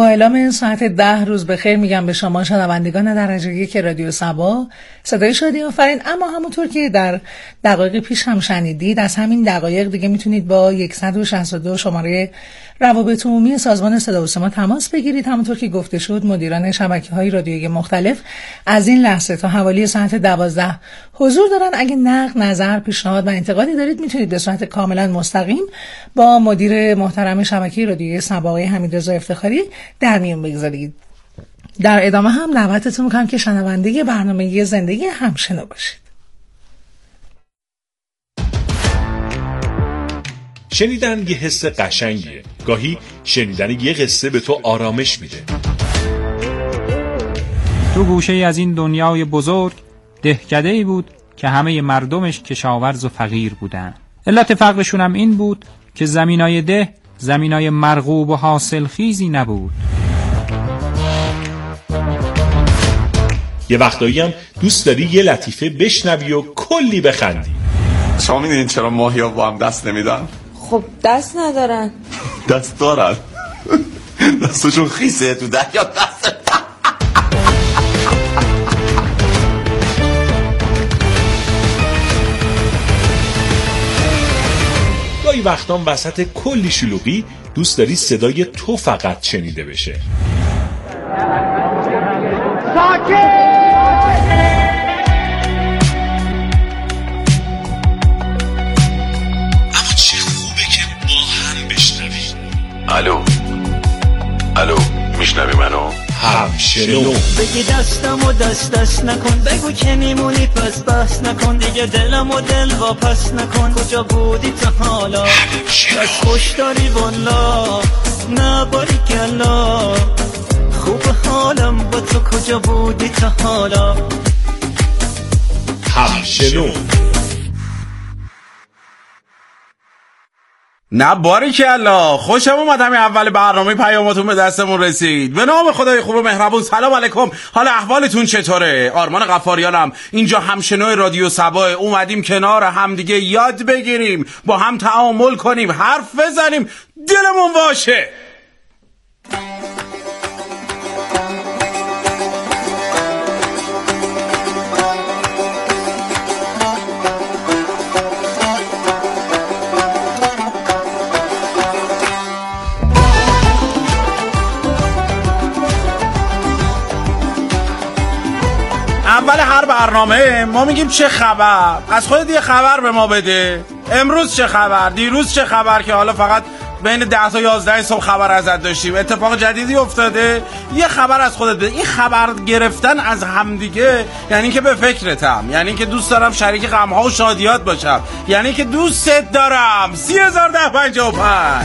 اعلام ساعت 10 روز بخیر میگم به شما شنوندگان درجه یک رادیو صبا. صدای شادی آفرین. اما همونطور که در دقایق پیش هم شنیدید، از همین دقایق دیگه میتونید با 162 شماره روابط عمومی سازمان صدا و سیما تماس بگیرید. همونطور که گفته شد مدیران شبکه‌های رادیویی مختلف از این لحظه تا حوالی ساعت 12 حضور دارن. اگه نقد، نظر، پیشنهاد و انتقادی دارید میتونید به صورت کاملا مستقیم با مدیر محترم شبکه رادیویی صبا آقای حمیدرضا افتخاری در میون بگذارید. در ادامه هم دعوتتون میکنم که شنونده برنامه زندگی همشنو باشید. شنیدن یه حس قشنگیه. گاهی شنیدن یه قصه به تو آرامش میده. تو گوشه از این دنیای بزرگ دهکده‌ای بود که همه مردمش کشاورز و فقیر بودن. علت فقرشون هم این بود که زمینای ده زمینای مرغوب و حاصل خیزی نبود. یه وقتایی هم دوست داری یه لطیفه بشنوی و کلی بخندی. شما میدونین چرا ماهی‌ها با هم دست نمیدن؟ خب دست ندارن. دست دارن. دستشون خیسه تو دریا دست. گاهی وقتام وسط کلی شلوغی دوست داری صدای تو فقط شنیده بشه. ساکت! اما چه خوبه که با هم بشنوی. الو میشنوی منو؟ همشنو. بگی دستمو دست نکن، بگو که میمونی پس بس نکن، دیگه دلمو دل واپس نکن. کجا بودی تا حالا؟ از خوش داری والا، نباری کلا، خوب حالم با تو. کجا بودی تا حالا؟ همشنو. نه باریکلا، خوشم اومد همین اول برنامه پیاماتون به دستمون رسید. به نام خدای خوب و مهربون سلام علیکم. حال احوالتون چطوره؟ آرمان غفاریانم، اینجا همشنو رادیو صبا. اومدیم کنار همدیگه یاد بگیریم، با هم تعامل کنیم، حرف بزنیم، دلمون واشه. اول هر برنامه ما میگیم چه خبر، از خودت یه خبر به ما بده. امروز چه خبر، دیروز چه خبر، که حالا فقط بین 10 تا 11 صبح خبر ازت داشتیم، اتفاق جدیدی افتاده، یه خبر از خودت بده. این خبر گرفتن از همدیگه یعنی که به فکرتم، یعنی که دوست دارم شریک غم‌ها و شادیات باشم، یعنی که دوستت دارم. 30,1055.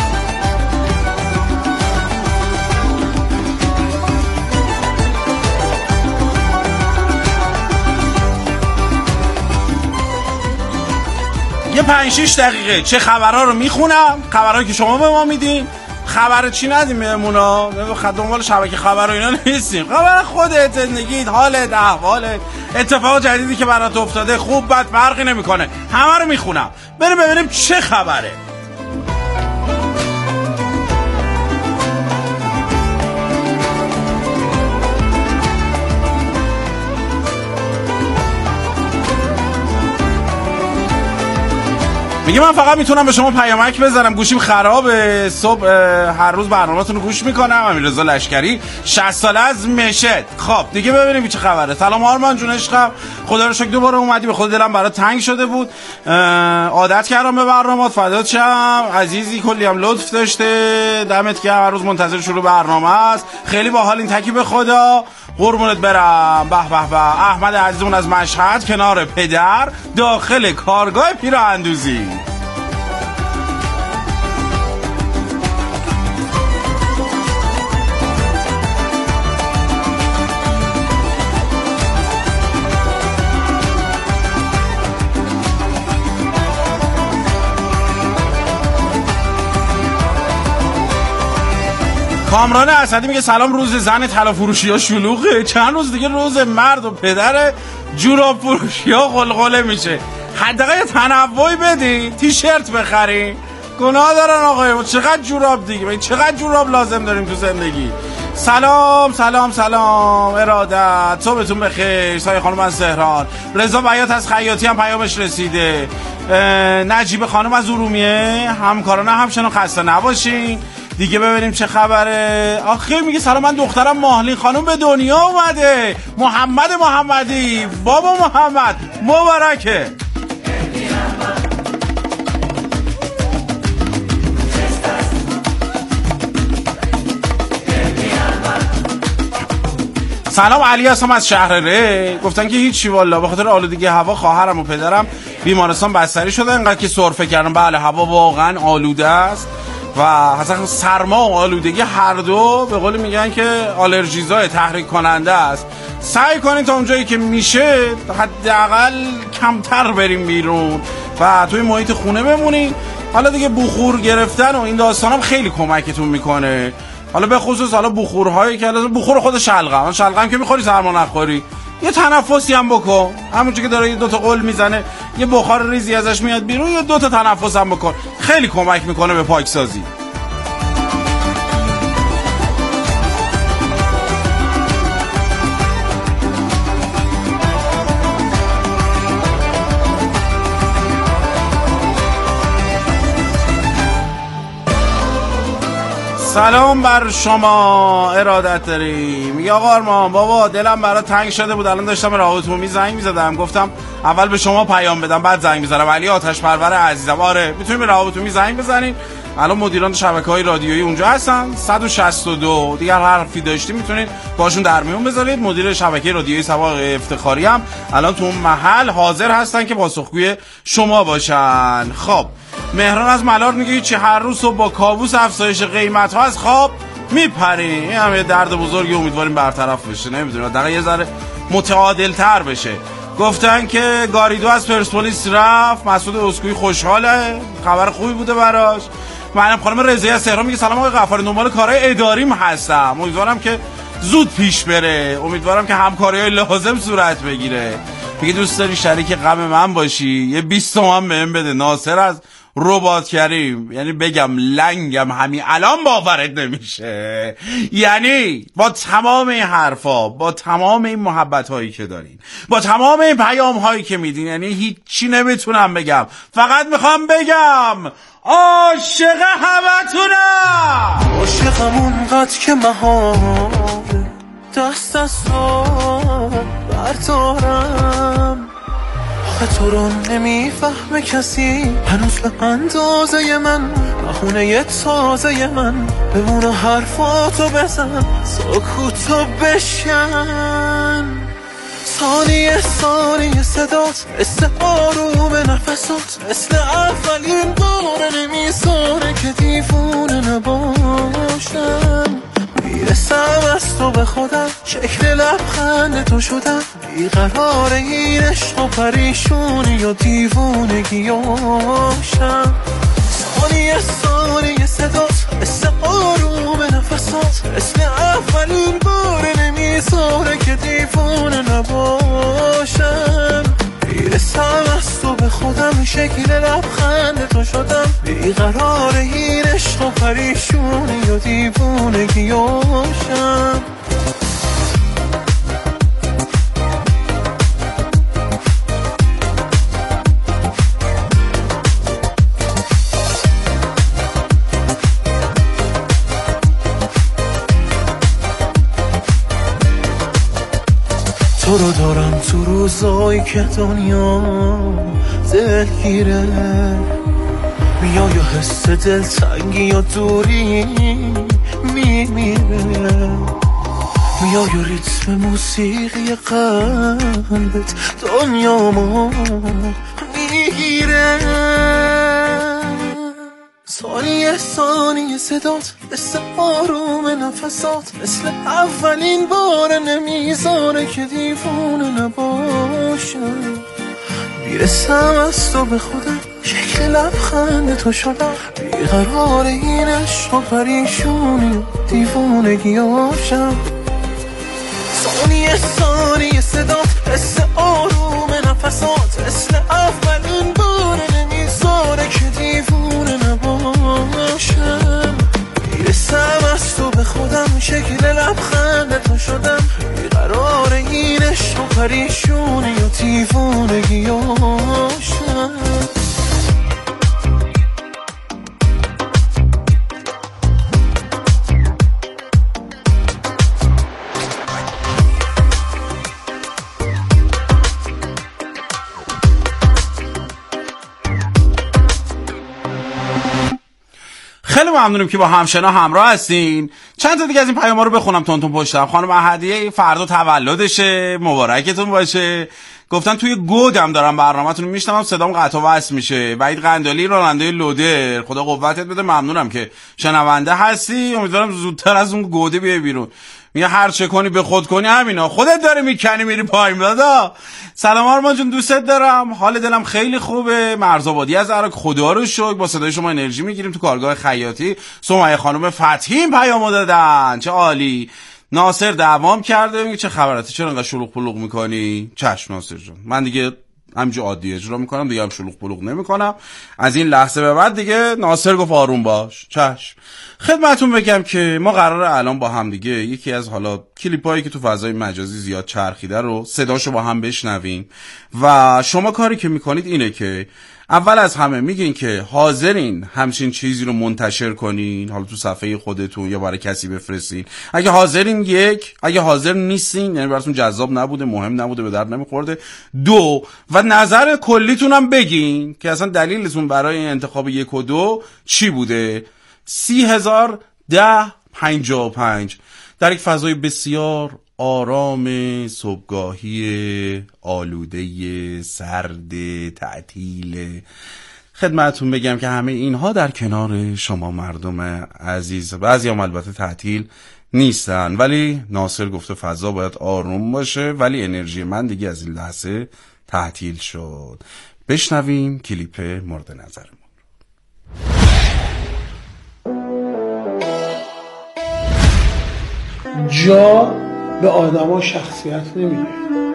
یه 5-6 دقیقه چه خبرها رو میخونم، خبرهایی که شما به ما میدین. خبر چی ندیم بهمونا، دنبال شبکه خبر و اینا نیستیم. خبر خودت، زندگیت، حالت، احوالت، اتفاق جدیدی که برات افتاده، خوب بد فرقی نمیکنه، همه رو میخونم. بریم ببینیم چه خبره. میگه من فقط میتونم به شما پیامک بذارم، گوشیم خرابه، صبح هر روز برنامه‌تون رو گوش میکنم. امیررضا لشکری، 60 ساله از مشت. خب دیگه ببینیم چه خبره. سلام آرمان جون عشقم، خدا رو شکر دوباره اومدی. به خود دلم برات تنگ شده بود، عادت کردم به برنامه‌ات، فدات شم عزیزی، کلی هم لطف داشته، دمت گرم. هر روز منتظر شروع برنامه است، خیلی باحال. این تکی به خدا، قربونت برم. به به به. احمد عزیزمون از مشهد، کنار پدر داخل کارگاه پیراهندوزی. کامران اسدی میگه سلام، روز زن طلا فروشی ها شلوغه، چند روز دیگه روز مرد و پدر جوراب فروشی ها قلقله میشه. حداقل یه تنوعی بدی، تیشرت بخری. گناه دارن آقای ما. چقدر جوراب دیگه، من چقدر جوراب لازم داریم تو زندگی. سلام سلام سلام ارادت، صبحتون بخیر. سایه خانم از تهران، رضا بیات از خیاطی هم پیامش رسیده، نجیب خانم از ارومیه، همکاران همچنان خسته نباشین. دیگه ببینیم چه خبره. آخه میگه سلام، من دخترم ماهلین خانم به دنیا اومده. محمدی بابا محمد مبارکه. سلام، علی هستم از شهر ره. گفتن که هیچی والا، به خاطر آلودگی هوا خواهرم و پدرم بیمارستان بستری شده. انقدر که سرفه کردم، بله هوا واقعا آلوده است و اصلا سرما و آلودگی هر دو به قول میگن که آلرژیزای تحریک کننده است. سعی کنین تا اونجایی که میشه حداقل کمتر بریم بیرون و توی محیط خونه بمونین. حالا دیگه بخور گرفتن و این داستانم خیلی کمکتون میکنه. حالا به خصوص حالا بخورهایی که بخور خود شلغم که میخوری سرما نخوری، یه تنفسی هم بکن. همونجوری که داره یه دوتا قل میزنه یه بخار ریزی ازش میاد بیرون، یه دوتا تنفس هم بکن، خیلی کمک میکنه به پاکسازی. سلام بر شما، ارادت داریم. یا آرمان بابا دلم برات تنگ شده بود، الان داشتم راهاتون زنگ میزدم، گفتم اول به شما پیام بدم بعد زنگ میزنم. علی آتش پرور عزیزم، آره میتونیم به راهاتون زنگ بزنین. الان مدیران شبکه‌های رادیویی اونجا هستن، 162 دیگر حرفی داشتیم میتونید باشون در میون بذارید. مدیر شبکه رادیویی سبا افتخاری هم الان تو محل حاضر هستن که پاسخگوی شما باشن. خب مهران از ملار میگه چی هر روز با کابوس افزایش قیمت ها از خواب میپریم. این هم یه درد بزرگی، امیدواریم برطرف بشه. نمیدونم دقیقا یه ذره متعادل تر بشه. گفتن که گاریدو از پرسپولیس رفت، مسعود اسکوئی خوشحاله، خبر خوبی بوده براش. منم خانم رضایی از تهران میگه سلام آقای غفاری، دنبال کارهای اداریم هستم، امیدوارم که زود پیش بره، امیدوارم که همکاری‌های لازم صورت بگیره. میگه دوست داری شریک غم من باشی، یه 20 تومن بهم بده. ناصر از رباط کریم، یعنی بگم لنگم همین الان باورت نمیشه. یعنی با تمام این حرفا، با تمام این محبت هایی که دارین، با تمام این پیام هایی که میدین، یعنی هیچی نمیتونم بگم، فقط میخوام بگم عاشق همتونم. عاشقم اونقدر که مهاره دست از تو بردارم، آخه تو رو نمیفهمه کسی هنوز به اندازه من، بهونه تازه من بمونه حرفاتو بزن، سکوتو بشکن. ثانیه صدات مثل آروم نفسات، مثل اولین بار نمیذاره که دیوونه نباشم. میرسم از تو به خودم، شکل لبخند تو شدم، بیقرار این عشق و پریشونی و دیوونگیاشم. ثانیه صدات مثل آروم نفسات، مثل اولین بار نمیذاره که دیوونه نباشم. میرسم از تو به خودم، شکل لبخند تو شدم، بیقرار این عشق و پریشونی و دیوونگیاشم. تو رو دارم تو روزایی که دنیا دلگیره، میای و حس دلتنگی و دوری میمیره، میای و ریتم موسیقی قلبت دنیامو میگیره. ثانیه صدات مثل آروم نفسات، مثل اولین بار نمیذاره که دیوونه نباشم. میرسم از تو به خودم، شکل لبخند تو شدم، بیقرار این عشق و پریشونی و دیوونگیاشم. ثانیه صدات مثل آروم نفسات، مثل اولین بار نمیذاره که دیوونه نباشم. باشم، میرسم از تو به خودم، شکل لبخند تو شدم، بیقرار این عشق و پریشونی و دیوونگیاشم. خیلی ممنونیم که با همشنا همراه هستین. چند تا دیگه از این پیام‌ها رو بخونم تون پشتم. خانم احدیه فردا تولدشه، مبارکتون باشه. گفتن توی گودم دارم برنامه‌تون رو میشنوم، صدام قطع و وصل میشه. وحید قندالی راننده لودر، خدا قوتت بده. ممنونم که شنونده هستی. امیدوارم زودتر از اون گوده بیای بیرون. میگه هر چه کنی به خود کنی، همینا خودت داری میکنی میری پایین. دادا سلام آرمان جون، دوستت دارم، حال دلم خیلی خوبه. مرزآبادی از عراق، خدا رو شکر با صدای شما انرژی میگیریم تو کارگاه خیاطی. سمیه خانم فتحی این پیامو دادن، چه عالی. ناصر دوام کرده، میگه چه خبراته، چرا انقدر شلوغ پلوغ میکنی؟ چشم ناصر جون، من دیگه همینجوری عادی اجرا میکنم دیگه، هم شلوغ پلوغ نمیکنم از این لحظه به بعد دیگه. ناصر گفت آروم باش. چشم. خدمتتون بگم که ما قراره الان با هم دیگه یکی از حالا کلیپایی که تو فضای مجازی زیاد چرخیده رو صداشو با هم بشنویم و شما کاری که میکنید اینه که اول از همه میگین که حاضرین همچین چیزی رو منتشر کنین، حالا تو صفحه خودتون یا برای کسی بفرستین. اگه حاضرین یک، اگه حاضر نیستین یعنی براتون جذاب نبوده، مهم نبوده، به درد نمیخورده. دو، و نظر کلیتون هم بگین که اصلا دلیلتون برای انتخاب 1 و 2 چی بوده. 301055 در یک فضای بسیار آرام صبحگاهی آلوده سرد تعطیل خدمتتون بگم که همه اینها در کنار شما مردم عزیز. بعضی هم البته تعطیل نیستن، ولی ناصر گفته فضا باید آروم باشه، ولی انرژی من دیگه از این لحظه تعطیل شد. بشنویم کلیپ مورد نظرمون. جا به آدما شخصیت نمیده،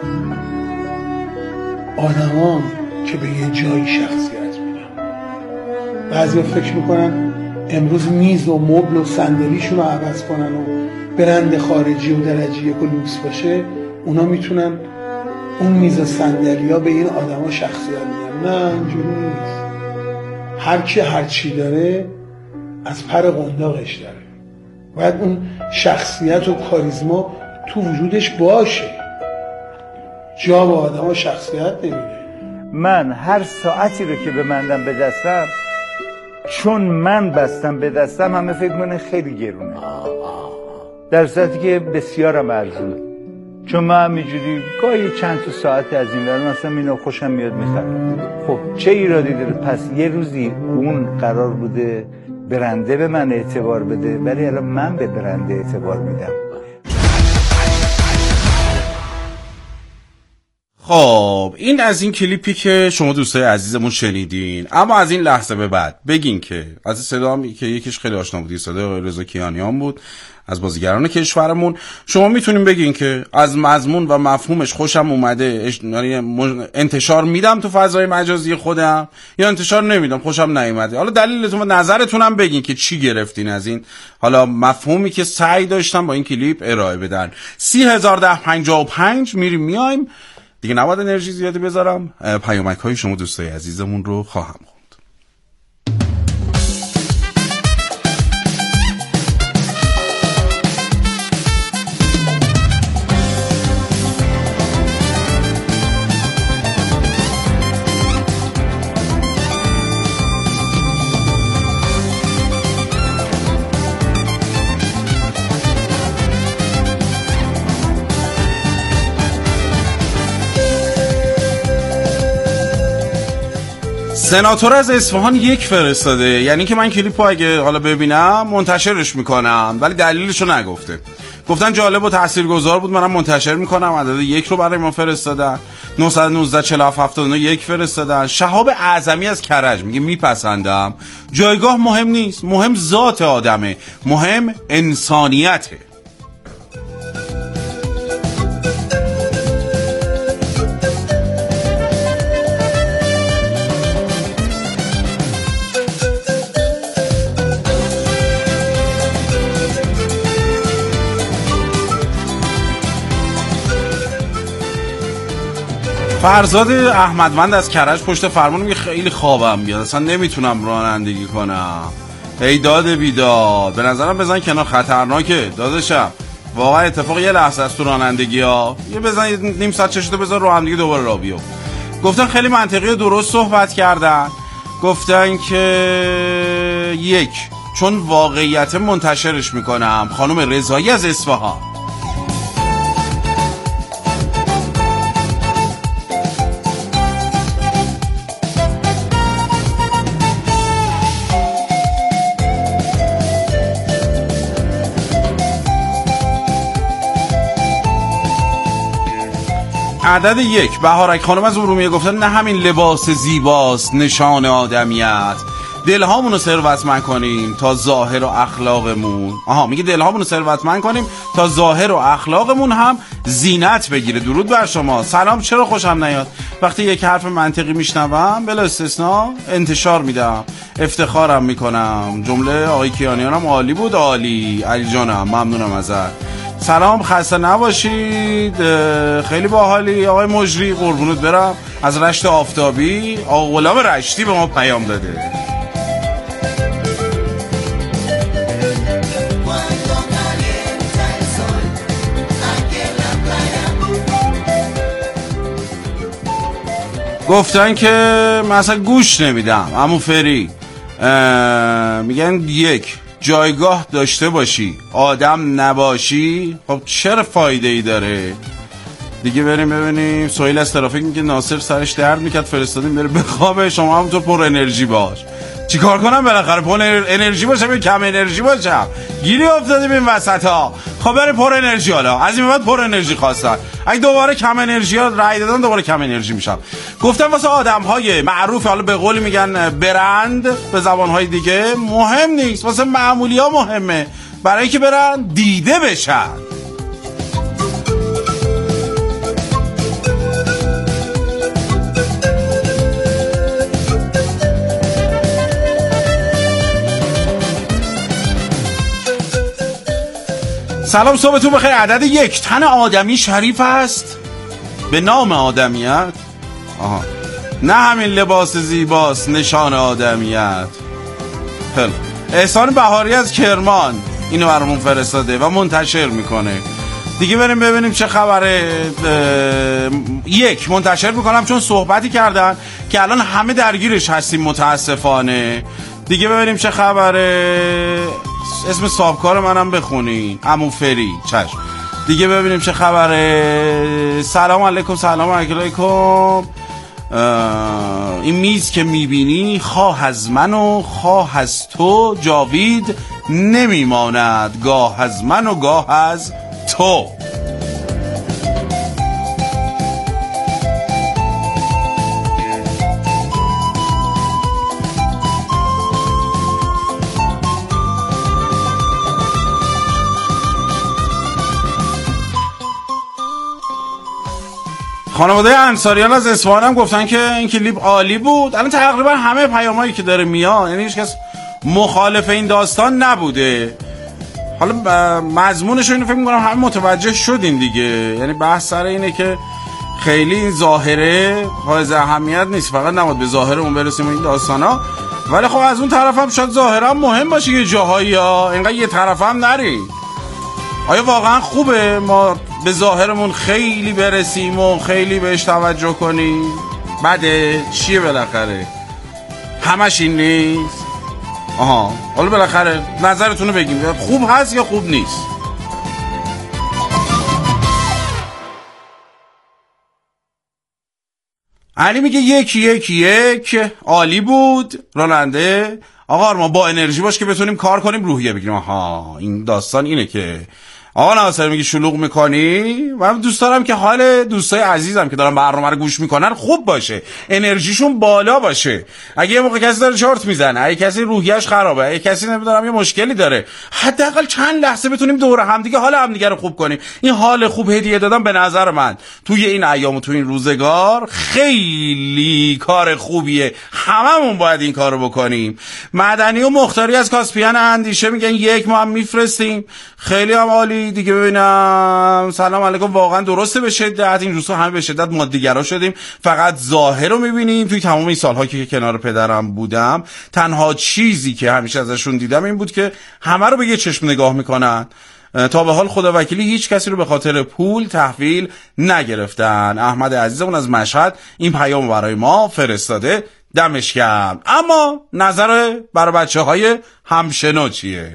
آدما که به یه جایی شخصیت میدن. بعضی فکر میکنن امروز میز و مبل و صندلیشون رو عوض کنن و برند خارجی و درجه 1 و لوکس باشه، اونا میتونن اون میز و صندلیا به این آدما شخصیت میدن. نه اینجوری نیست. هر کی هر چی داره از پر قنداقش داره. باید اون شخصیت و کاریزما تو وجودش باشه. جا به آدم ها شخصیت نمیده. من هر ساعتی رو که ببندم به دستم، چون من بستم به دستم همه فکر کنه خیلی گرونه، در صورتی که بسیارم ارزونه. چون من همینجوری گاهی چند تا ساعت از این ور مثلا اینو خوشم میاد میخرم. خب چه ایرادی داره؟ پس یه روزی اون قرار بوده برنده به من اعتبار بده، ولی الان من به برنده اعتبار میدم. خب این از این کلیپی که شما دوستای عزیزمون شنیدین. اما از این لحظه به بعد بگین که از صدا هم که یکیش خیلی آشنا بود، صدای رضا کیانیان بود از بازیگران کشورمون. شما میتونین بگین که از مضمون و مفهومش خوشم اومده، انتشار میدم تو فضای مجازی خودم، یا انتشار نمیدم خوشم نیومده. حالا دلیلتون و نظرتون هم بگین که چی گرفتین از این حالا مفهومی که سعی داشتم با این کلیپ ارائه بدن. 301055 میریم میایم دیگه، نباید انرژی زیادی بذارم. پیامک های شما دوستای عزیزمون رو خواهم خوند. سناتور از اصفهان 1 فرستاده، یعنی که من کلیپو اگه حالا ببینم منتشرش میکنم، ولی دلیلشو نگفته. گفتن جالب و تاثیرگذار بود، منم منتشر میکنم. عدد 1 رو برای ما فرستادن. 919 4779 1 فرستادن. شهاب اعظمی از کرج میگه میپسندم. جایگاه مهم نیست، مهم ذات آدمه، مهم انسانیته. فرزاد احمدوند از کرج پشت فرمان میگه خیلی خوابم میاد، اصلا نمیتونم رانندگی کنم. ای داد بیداد، به نظرم بزن کنار، خطرناکه داداشم. واقعا اتفاق یه لحظه است تو رانندگی ها، یه بزن نیم ساعت چشتو بزن رو هم دیگه دوباره راه بیفت. گفتن خیلی منطقی و درست صحبت کردن. گفتن که یک، چون واقعیت منتشرش میکنم. خانم رضایی از اصفهان. عدد 1 بهارک خانم از ارومیه گفتن نه همین لباس زیباست نشان آدمیت، دلهامونو ثروتمند کنیم تا ظاهر و اخلاقمون. میگه دلهامونو ثروتمند کنیم تا ظاهر و اخلاقمون هم زینت بگیره. درود بر شما. سلام. چرا خوشم نیاد وقتی یک حرف منطقی میشنوم بلا استثناء انتشار میدم، افتخارم میکنم. جمله آقای کیانیان هم عالی بود. عالی علی جانم، ممنونم ازت. سلام، خسته نباشید، خیلی باحالی. آقای مجری قربونت برم از رشت آفتابی. آقا غلام رشتی به ما پیام داده. گفتن که مثلا گوش نمیدم. عمو فری میگن 1 جایگاه داشته باشی آدم نباشی، خب چرا فایده ای داره دیگه؟ بریم ببینیم. سهیل از ترافیک میگه ناصر سرش درد میکرد فرستادیم بره بخوابه، شما همونطور پر انرژی باش. چی کار کنم بالاخره؟ پر انرژی باشم یا کم انرژی باشم؟ گیری افتادیم این وسط ها. خب بریم پر انرژی. حالا از این بعد پر انرژی خواستن، اگه دوباره کم انرژی ها رای دادن دوباره کم انرژی میشم. گفتم واسه آدم های معروف، حالا به قولی میگن برند به زبان های دیگه، مهم نیست، واسه معمولی ها مهمه، برای اینکه برن دیده بشن. سلام، صبحتون بخیر. عدد 1 تن آدمی شریف است به نام آدمیت. نه همین لباس زیباست نشان آدمیت. خیلی. احسان بهاری از کرمان اینو برامون فرستاده و منتشر میکنه. دیگه بریم ببینیم چه خبره. 1 منتشر میکنم چون صحبتی کردن که الان همه درگیرش هستیم متاسفانه. دیگه ببینیم چه خبره. اسم صاحبکار منم بخونین، عمو فری. چشم. دیگه ببینیم چه خبره. سلام علیکم. سلام علیکم. این میز که میبینی خواه از من و خواه از تو جاوید نمیماند، گاه از من و گاه از تو. خانواده انصاریان از اصفهان هم گفتن که این کلیپ عالی بود. الان تقریبا همه پیامایی که داره میاد، یعنی هیچ کس مخالف این داستان نبوده. حالا مضمونش رو اینو فکر می‌کنم همه متوجه شدین دیگه. یعنی بحث سر اینه که خیلی این ظاهره حائز اهمیت نیست، فقط نباید به ظاهرمون برسیم این داستانا، ولی خب از اون طرف هم شاید ظاهرا مهم باشه یه جاهایی ها، اینقدر یه طرف هم نری. آیا واقعا خوبه ما به ظاهرمون خیلی برسیم و خیلی بهش توجه کنیم؟ بده؟ چیه بالاخره؟ همش این نیست؟ حالا بالاخره نظرتونو بگیم، خوب هست یا خوب نیست؟ علی میگه 1 عالی بود راننده. آقا ما با انرژی باش که بتونیم کار کنیم، روحیه بگیریم. این داستان اینه که آقا ناصر میگه شلوغ میکنی. من دوست دارم که حال دوستای عزیزم که دارن برنامه رو گوش میکنن خوب باشه، انرژیشون بالا باشه. اگه یه موقع کسی داره چارت میزنه، اگه کسی روحیه‌اش خرابه، اگه کسی نمیدونم یه مشکلی داره، حداقل چند لحظه بتونیم دور همدیگه حال همدیگه رو خوب کنیم. این حال خوب هدیه دادن به نظر من توی این ایام و توی این روزگار خیلی کار خوبیه. هممون باید این کارو بکنیم. مدنی و مختاری از کاسپیان اندیشه میگن 1 ما هم میفرستیم. خیلی هم عالی. دیگه ببینم. سلام علیکم. واقعا درسته به شدت این روزها همه به شدت مادیگرا شدیم، فقط ظاهر رو میبینیم. توی تمام این سالها که کنار پدرم بودم تنها چیزی که همیشه ازشون دیدم این بود که همه رو به یه چشم نگاه میکنن. تا به حال خدا وکیلی هیچ کسی رو به خاطر پول تحویل نگرفتن. احمد عزیزمون از مشهد این پیام برای ما فرستاده، دمش گرم. اما نظر برای بچه‌های همشنو چیه؟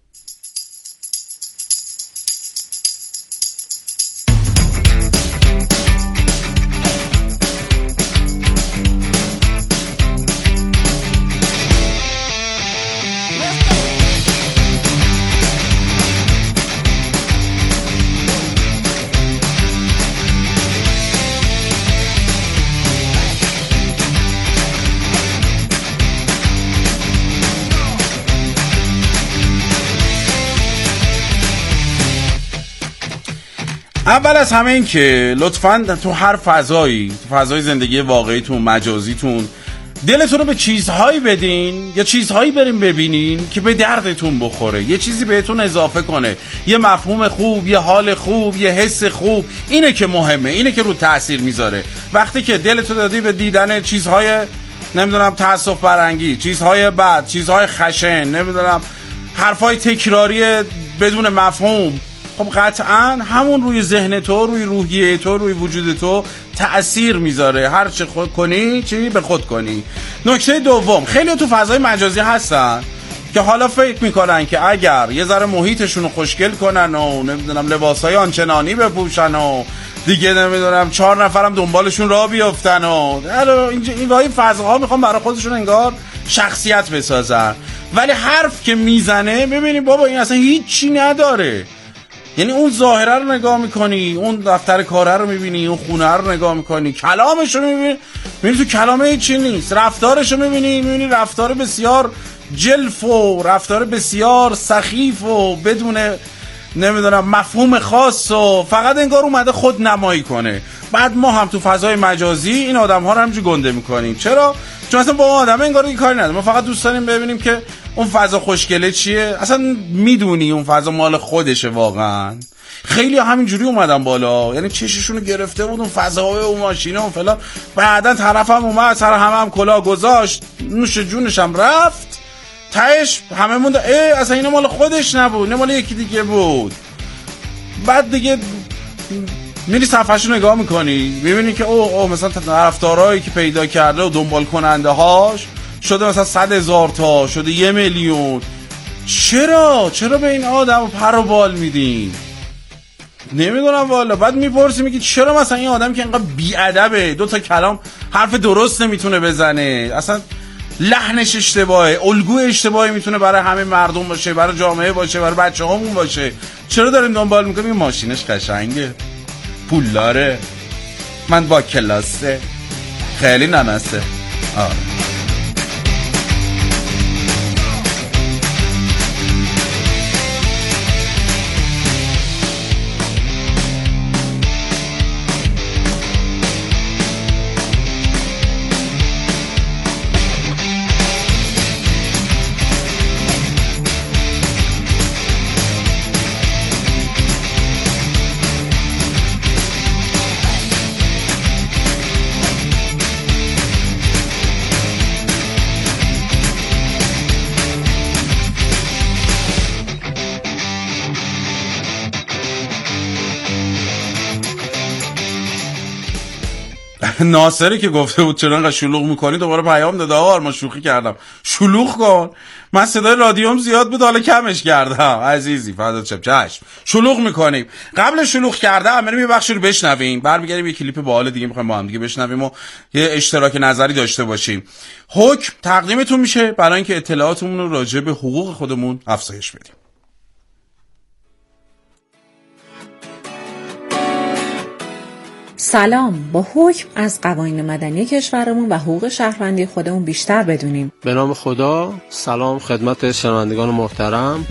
اول از همه این که لطفاً تو هر فضایی، تو فضای زندگی واقعیتون، مجازیتون، دلتون رو به چیزهایی بدین یا چیزهایی بریم ببینین که به دردتون بخوره، یه چیزی بهتون اضافه کنه، یه مفهوم خوب، یه حال خوب، یه حس خوب. اینه که مهمه، اینه که رو تأثیر میذاره. وقتی که دلتو دادی به دیدن چیزهای نمیدونم تأسف برانگیز، چیزهای بد، چیزهای خشن، نمیدونم حرفای تکراری بدون مفهوم، خب قطعا همون روی ذهن تو، روی روحیه تو، روی وجود تو تأثیر میذاره. هر چه خود کنی چی به خود کنی. نکته دوم، خیلی تو فضای مجازی هستن که حالا فکر میکنن که اگر یه ذره محیطشون رو خوشگل کنن و نمیدونم لباسای آنچنانی بپوشن و دیگه نمیدونم 4 نفرم دنبالشون راه بیافتن و این وای فضاها میخوان برای خودشون انگار شخصیت بسازن، ولی حرف که میزنه ببینید بابا این اصلا هیچی نداره. یعنی اون ظاهره رو نگاه میکنی، اون دفتر کاره رو میبینی، اون خونه رو نگاه میکنی، کلامش رو میبینی تو کلامه هیچی نیست. رفتارش رو میبینی رفتار بسیار جلف و رفتار بسیار سخیف و بدون نمیدونم مفهوم خاص و فقط انگار اومده خود نمایی کنه. بعد ما هم تو فضای مجازی این آدم ها رو همینجوری گنده میکنیم. چرا؟ چون اصلا با اون آدم انگار این کاری نداره. ما فقط دوست داریم ببینیم که اون فضا خوشگله چیه. اصلا میدونی اون فضا مال خودشه واقعا. خیلی همینجوری اومدن بالا، یعنی چششون رو گرفته بود اون فضاهای اون ماشینه و فلان. بعدن طرفم اومد سر هم کلاه گذاشت، نوش جونش هم رفت. تهش همه موند اصلا این مال خودش نبود، این مال یکی دیگه بود. بعد دیگه میری صفحه‌شو نگاه میکنی میبینی که او مثلا طرفدارایی که پیدا کرده و دنبال کننده هاش شده مثلا 100,000 تا، شده 1 میلیون. چرا به این آدم پر و بال میدین؟ نمیدونم والا. بعد میپرسی میگی چرا مثلا این آدم که اینقدر بیادبه، 2 تا کلام حرف درست نمیتونه بزنه، اصلا لحنش اشتباهه، الگو اشتباهی میتونه برای همه مردم باشه، برای جامعه باشه، برای بچه‌هامون باشه، چرا داریم دنبال میکنیم؟ ماشینش قشنگه، پولداره، من با کلاسه، خیلی ننسه. ناصری که گفته بود چرا انقدر شلوغ میکنی دوباره پیام داد آقا ما شوخی کردم. شلوغ کن، من صدای رادیوم زیاد بود حالا کمش کردم عزیزی، فدات شم. چشم شلوغ میکنیم. قبل شلوغ کردم بریم یه بخشی رو بشنویم، برمیگردیم یه کلیپ باحال دیگه میخوایم با هم دیگه بشنویم و یه اشتراک نظری داشته باشیم. حکم تقدیمتون میشه برای اینکه اطلاعاتمون رو راجع به حقوق خودمون افزایش بدیم. سلام، با حکم از قوانین مدنی کشورمون و حقوق شهروندی خودمون بیشتر بدونیم. به نام خدا. سلام خدمت شنوندگان محترم.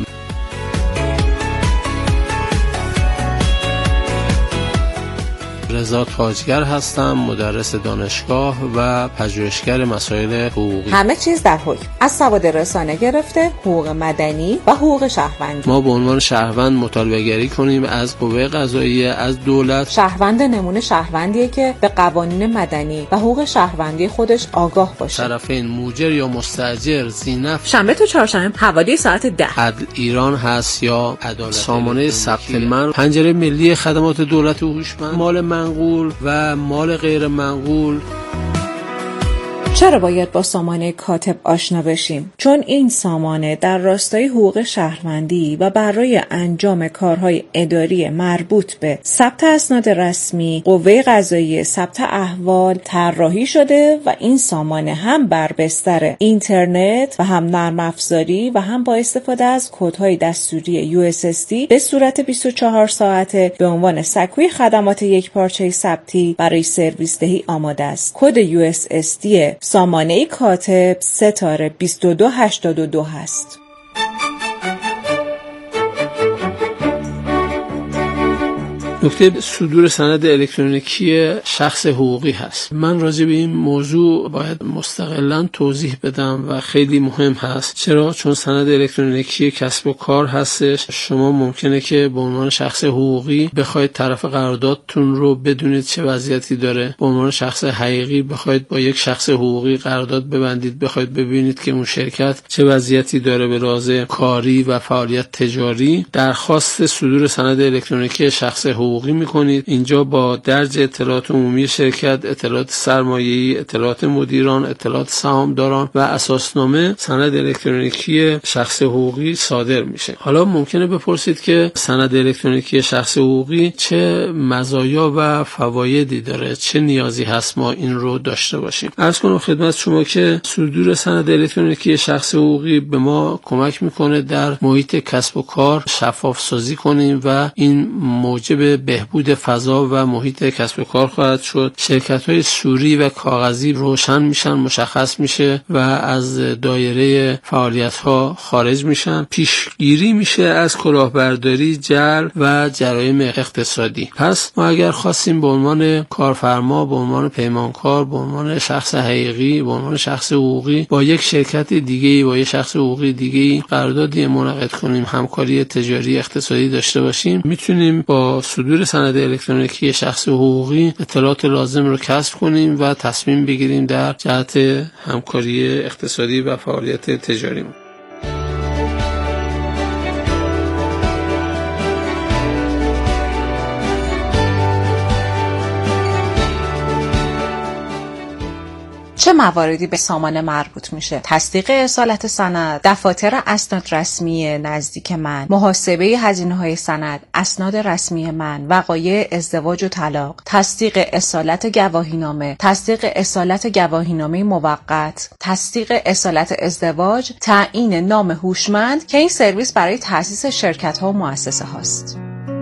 رضا تاجگر هستم، مدرس دانشگاه و پژوهشگر مسائل حقوقی. همه چیز در حکم، از سواد رسانه گرفته حقوق مدنی و حقوق شهروندی. ما به عنوان شهروند مطالبه گری کنیم از قوه قضاییه، از دولت. شهروند نمونه شهروندیه که به قوانین مدنی و حقوق شهروندی خودش آگاه باشه. طرفین موجر یا مستاجر زینف. شنبه تا چهارشنبه حوالی ساعت 10. عدل ایران هست یا عدالت. سامانه ثبت مرگ، پنجره ملی خدمات دولت هوشمند، مال منقول و مال غیر منقول. چرا باید با سامانه کاتب آشنا بشیم؟ چون این سامانه در راستای حقوق شهروندی و برای انجام کارهای اداری مربوط به ثبت اسناد رسمی، قوه قضاییه، ثبت احوال طراحی شده و این سامانه هم بر بستر اینترنت و هم نرم افزاری و هم با استفاده از کدهای دستوری USSD به صورت 24 ساعته به عنوان سکوی خدمات یک پارچه ثبتی برای سرویس دهی آماده است. کد USSD سامانه کاتب 2282 هست. نکته صدور سند الکترونیکی شخص حقوقی هست. من راجع به این موضوع باید مستقلاً توضیح بدم و خیلی مهم هست. چرا؟ چون سند الکترونیکی کسب و کار هستش. شما ممکنه که به عنوان شخص حقوقی بخواید طرف قراردادتون رو بدونید چه وضعیتی داره. به عنوان شخص حقیقی بخواید با یک شخص حقوقی قرارداد ببندید، بخواید ببینید که اون شرکت چه وضعیتی داره به لحاظ کاری و فعالیت تجاری. درخواست صدور سند الکترونیکی شخص حقوقی میکنید. اینجا با درج اطلاعات عمومی شرکت، اطلاعات سرمایه‌ای، اطلاعات مدیران، اطلاعات سهامداران و اساسنامه سند الکترونیکی شخص حقوقی صادر میشه. حالا ممکنه بپرسید که سند الکترونیکی شخص حقوقی چه مزایا و فوایدی داره، چه نیازی هست ما این رو داشته باشیم. عرض کنم خدمت شما که صدور سند الکترونیکی شخص حقوقی به ما کمک میکنه در محیط کسب و کار شفاف سازی کنیم و این موجب بهبود فضا و محیط کسب و کار خواهد شد. شرکت‌های سوری و کاغذی روشن میشن، مشخص میشه و از دایره فعالیت‌ها خارج میشن. پیشگیری میشه از کلاهبرداری، جعل و جرایم اقتصادی. پس ما اگر خواستیم به عنوان کارفرما، به عنوان پیمانکار، به عنوان شخص حقیقی، به عنوان شخص حقوقی با یک شرکت دیگه‌ای، با یک شخص حقوقی دیگه‌ای قراردادی منعقد کنیم، همکاری تجاری اقتصادی داشته باشیم، میتونیم با صدور سند الکترونیکی شخص حقوقی اطلاعات لازم رو کسب کنیم و تصمیم بگیریم در جهت همکاری اقتصادی و فعالیت تجاری. چه مواردی به سامانه مربوط میشه؟ تصدیق اصالت سند، دفاتر اسناد رسمی نزدیک من، محاسبه هزینه‌های سند، اسناد رسمی من، وقایع ازدواج و طلاق، تصدیق اصالت گواهینامه، تصدیق اصالت گواهینامه موقت، تصدیق اصالت ازدواج، تعیین نام هوشمند که این سرویس برای تأسیس شرکت‌ها و مؤسسه هاست.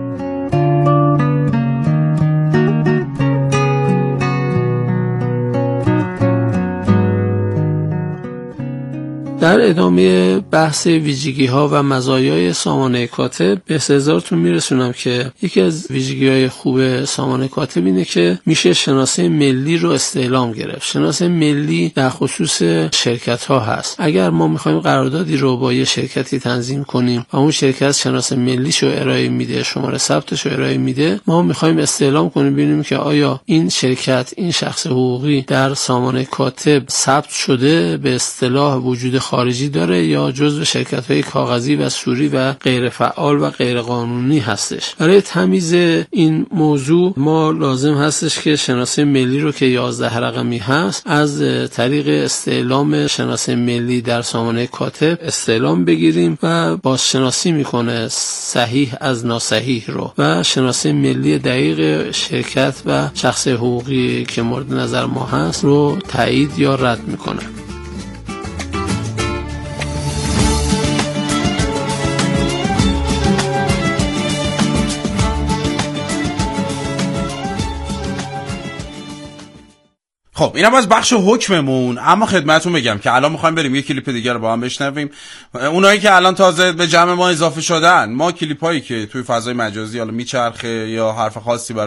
در ادامه بحث ویژگی‌ها و مزایای سامانه کاتب به استحضارتون میرسونم که یکی از ویژگی‌های خوب سامانه کاتب اینه که میشه شناسه ملی رو استعلام گرفت. شناسه ملی در خصوص شرکت‌ها هست. اگر ما می‌خوایم قراردادی رو با یه شرکتی تنظیم کنیم و اون شرکت شناسه ملیشو ارائه میده، شماره ثبتش رو ارائه میده، ما می‌خوایم استعلام کنیم ببینیم که آیا این شرکت، این شخص حقوقی در سامانه کاتب ثبت شده، به اصطلاح وجود خارجی داره یا جزو شرکت‌های کاغذی و سوری و غیر فعال و غیر قانونی هستش. برای تمیز این موضوع ما لازم هستش که شناسه ملی رو که 11 رقمی هست از طریق استعلام شناسه ملی در سامانه کاتب استعلام بگیریم و بازشناسی میکنه صحیح از ناصحیح رو و شناسه ملی دقیق شرکت و شخص حقوقی که مورد نظر ما هست رو تایید یا رد میکنه. خب اینم از بخش حکممون. اما خدمتتون بگم که الان میخوایم بریم یه کلیپ دیگه رو با هم بشنویم. اونایی که الان تازه به جمع ما اضافه شدن، ما کلیپایی که توی فضای مجازی حالا میچرخه یا حرف خاصی برای